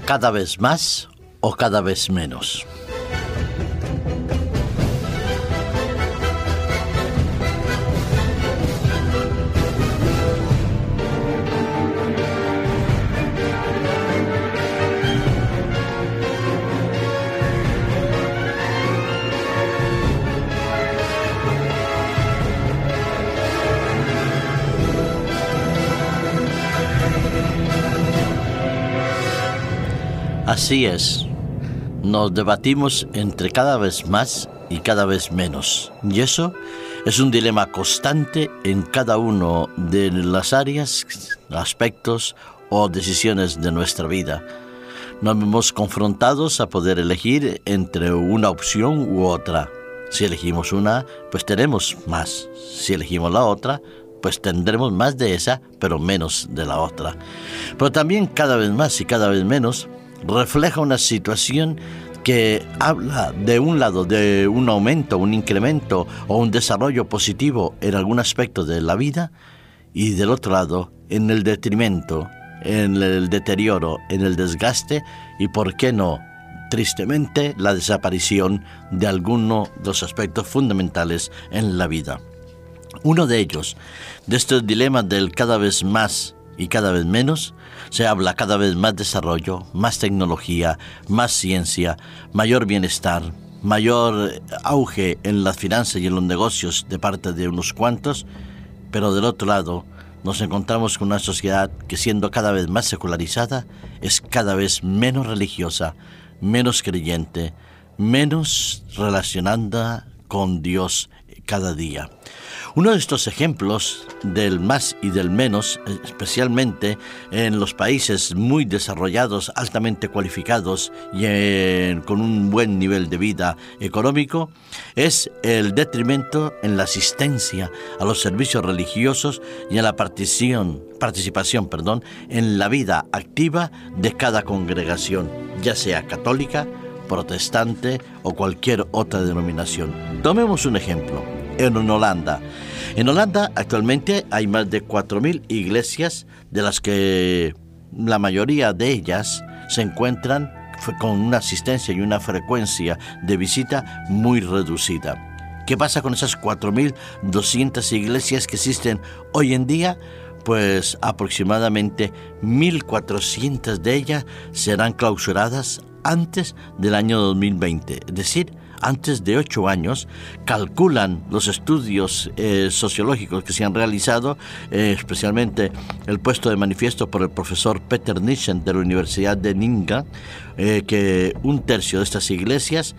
cada vez más o cada vez menos. Así es, nos debatimos entre cada vez más y cada vez menos. Y eso es un dilema constante en cada uno de las áreas, aspectos o decisiones de nuestra vida. Nos vemos confrontados a poder elegir entre una opción u otra. Si elegimos una, pues tenemos más. Si elegimos la otra, pues tendremos más de esa, pero menos de la otra. Pero también cada vez más y cada vez menos refleja una situación que habla de un lado de un aumento, un incremento o un desarrollo positivo en algún aspecto de la vida, y del otro lado en el detrimento, en el deterioro, en el desgaste y, por qué no, tristemente, la desaparición de alguno de los aspectos fundamentales en la vida. Uno de ellos, de estos dilemas del cada vez más y cada vez menos, se habla cada vez más desarrollo, más tecnología, más ciencia, mayor bienestar, mayor auge en las finanzas y en los negocios de parte de unos cuantos, pero del otro lado nos encontramos con una sociedad que, siendo cada vez más secularizada, es cada vez menos religiosa, menos creyente, menos relacionada con Dios cada día. Uno de estos ejemplos del más y del menos, especialmente en los países muy desarrollados, altamente cualificados y con un buen nivel de vida económico, es el detrimento en la asistencia a los servicios religiosos y a la participación en la vida activa de cada congregación, ya sea católica, protestante o cualquier otra denominación. Tomemos un ejemplo. En Holanda. En Holanda actualmente hay más de 4.000 iglesias, de las que la mayoría de ellas se encuentran con una asistencia y una frecuencia de visita muy reducida. ¿Qué pasa con esas 4.200 iglesias que existen hoy en día? Pues aproximadamente 1.400 de ellas serán clausuradas antes del año 2020, es decir, antes de 8 años, calculan los estudios sociológicos que se han realizado, especialmente el puesto de manifiesto por el profesor Peter Nissen de la Universidad de Ninga, que un tercio de estas iglesias,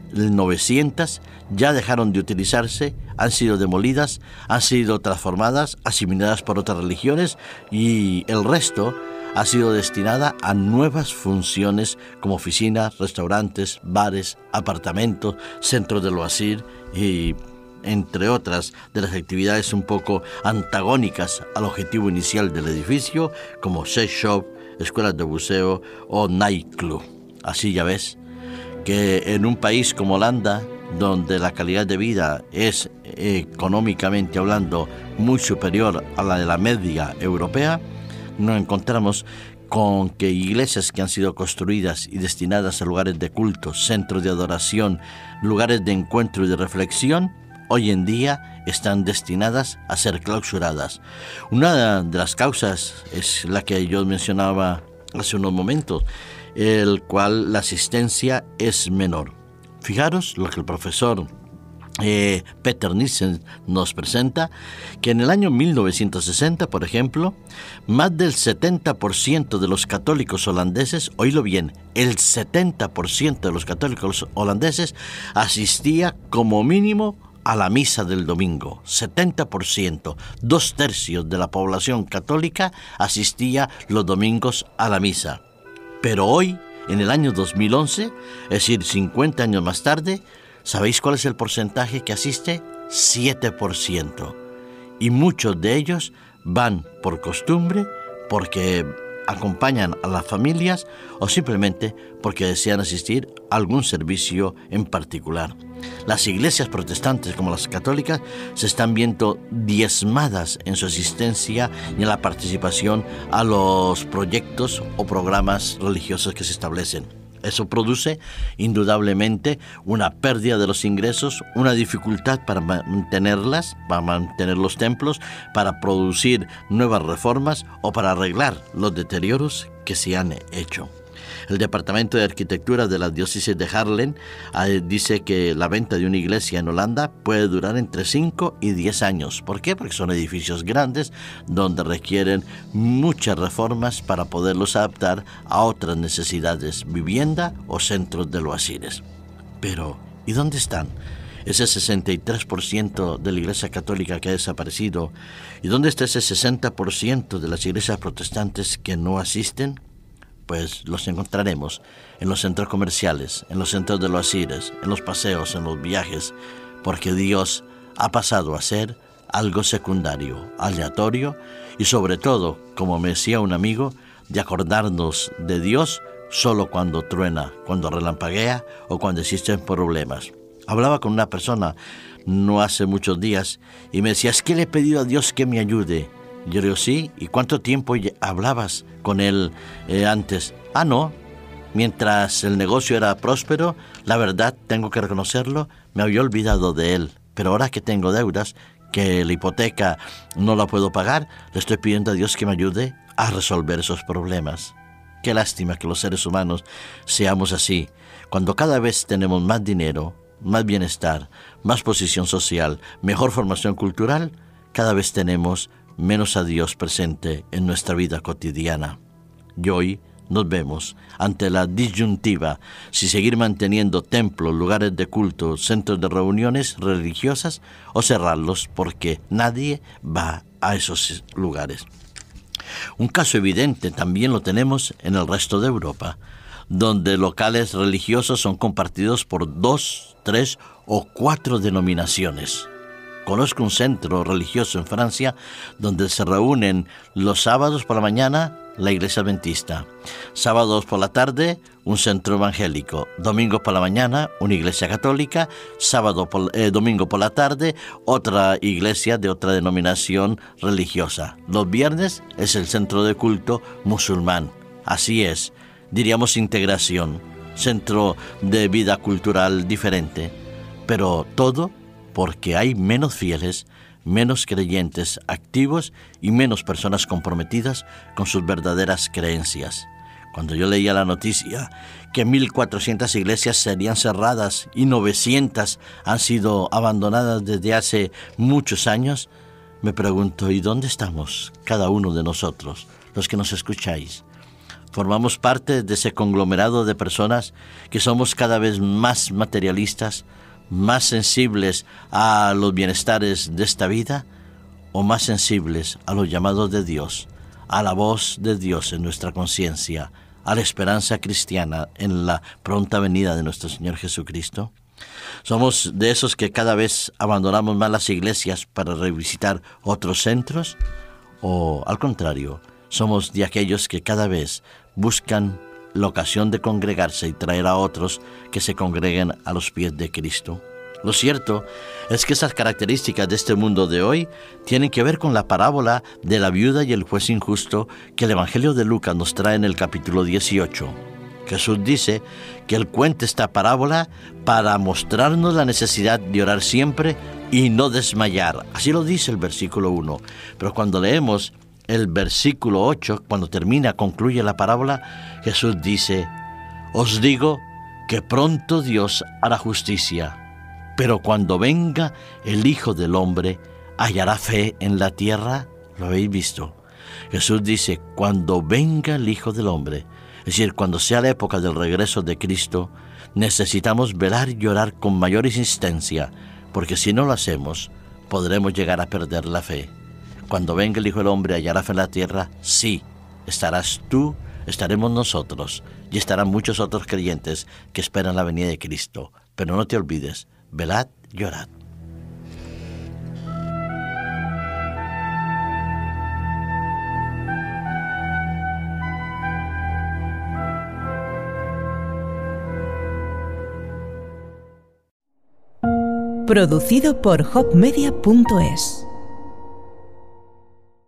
900, ya dejaron de utilizarse, han sido demolidas, han sido transformadas, asimiladas por otras religiones, y el resto ha sido destinada a nuevas funciones como oficinas, restaurantes, bares, apartamentos, centros de oasis y entre otras de las actividades un poco antagónicas al objetivo inicial del edificio, como sex shop, escuelas de buceo o nightclub. Así ya ves que en un país como Holanda, donde la calidad de vida es económicamente hablando muy superior a la de la media europea, nos encontramos con que iglesias que han sido construidas y destinadas a lugares de culto, centros de adoración, lugares de encuentro y de reflexión, hoy en día están destinadas a ser clausuradas. Una de las causas es la que yo mencionaba hace unos momentos, el cual la asistencia es menor. Fijaros lo que el profesor Peter Nissen nos presenta, que en el año 1960, por ejemplo, más del 70% de los católicos holandeses, oílo bien, el 70% de los católicos holandeses asistía como mínimo a la misa del domingo. 70%, 2/3 de la población católica asistía los domingos a la misa. Pero hoy, en el año 2011, es decir, 50 años más tarde, ¿sabéis cuál es el porcentaje que asiste? 7%. Y muchos de ellos van por costumbre, porque acompañan a las familias o simplemente porque desean asistir a algún servicio en particular. Las iglesias protestantes como las católicas se están viendo diezmadas en su asistencia y en la participación a los proyectos o programas religiosos que se establecen. Eso produce indudablemente una pérdida de los ingresos, una dificultad para mantener los templos, para producir nuevas reformas o para arreglar los deterioros que se han hecho. El Departamento de Arquitectura de la Diócesis de Haarlem dice que la venta de una iglesia en Holanda puede durar entre 5 y 10 años. ¿Por qué? Porque son edificios grandes donde requieren muchas reformas para poderlos adaptar a otras necesidades, vivienda o centros de loasiles. Pero, ¿y dónde están ese 63% de la Iglesia Católica que ha desaparecido? ¿Y dónde está ese 60% de las iglesias protestantes que no asisten? Pues los encontraremos en los centros comerciales, en los centros de los asiles, en los paseos, en los viajes, porque Dios ha pasado a ser algo secundario, aleatorio y sobre todo, como me decía un amigo, de acordarnos de Dios solo cuando truena, cuando relampaguea o cuando existen problemas. Hablaba con una persona no hace muchos días y me decía, es que le he pedido a Dios que me ayude. Yo le digo, sí, ¿y cuánto tiempo hablabas con él antes? No, mientras el negocio era próspero, la verdad, tengo que reconocerlo, me había olvidado de él. Pero ahora que tengo deudas, que la hipoteca no la puedo pagar, le estoy pidiendo a Dios que me ayude a resolver esos problemas. Qué lástima que los seres humanos seamos así. Cuando cada vez tenemos más dinero, más bienestar, más posición social, mejor formación cultural, cada vez tenemos menos a Dios presente en nuestra vida cotidiana. Y hoy nos vemos ante la disyuntiva si seguir manteniendo templos, lugares de culto, centros de reuniones religiosas o cerrarlos porque nadie va a esos lugares. Un caso evidente también lo tenemos en el resto de Europa, donde locales religiosos son compartidos por 2, 3 o 4 denominaciones. Conozco un centro religioso en Francia donde se reúnen los sábados por la mañana la iglesia adventista, sábados por la tarde un centro evangélico, domingos por la mañana una iglesia católica, domingo por la tarde otra iglesia de otra denominación religiosa. Los viernes es el centro de culto musulmán. Así es, diríamos integración, centro de vida cultural diferente, pero todo porque hay menos fieles, menos creyentes activos y menos personas comprometidas con sus verdaderas creencias. Cuando yo leía la noticia que 1.400 iglesias serían cerradas y 900 han sido abandonadas desde hace muchos años, me pregunto, ¿y dónde estamos cada uno de nosotros, los que nos escucháis? Formamos parte de ese conglomerado de personas que somos cada vez más materialistas, más sensibles a los bienestares de esta vida o más sensibles a los llamados de Dios, a la voz de Dios en nuestra conciencia, a la esperanza cristiana en la pronta venida de nuestro Señor Jesucristo. ¿Somos de esos que cada vez abandonamos más las iglesias para revisitar otros centros? ¿O al contrario, somos de aquellos que cada vez buscan la ocasión de congregarse y traer a otros que se congreguen a los pies de Cristo? Lo cierto es que esas características de este mundo de hoy tienen que ver con la parábola de la viuda y el juez injusto que el Evangelio de Lucas nos trae en el capítulo 18. Jesús dice que Él cuenta esta parábola para mostrarnos la necesidad de orar siempre y no desmayar. Así lo dice el versículo 1. Pero cuando leemos el versículo 8, cuando concluye la parábola, Jesús dice: os digo que pronto Dios hará justicia, pero cuando venga el Hijo del Hombre, ¿hallará fe en la tierra? ¿Lo habéis visto? Jesús dice, cuando venga el Hijo del Hombre, es decir, cuando sea la época del regreso de Cristo, necesitamos velar y orar con mayor insistencia, porque si no lo hacemos, podremos llegar a perder la fe. Cuando venga el Hijo del Hombre, ¿hallará fe en la tierra? Sí, estarás tú, estaremos nosotros, y estarán muchos otros creyentes que esperan la venida de Cristo. Pero no te olvides, velad y orad. Producido por hopmedia.es.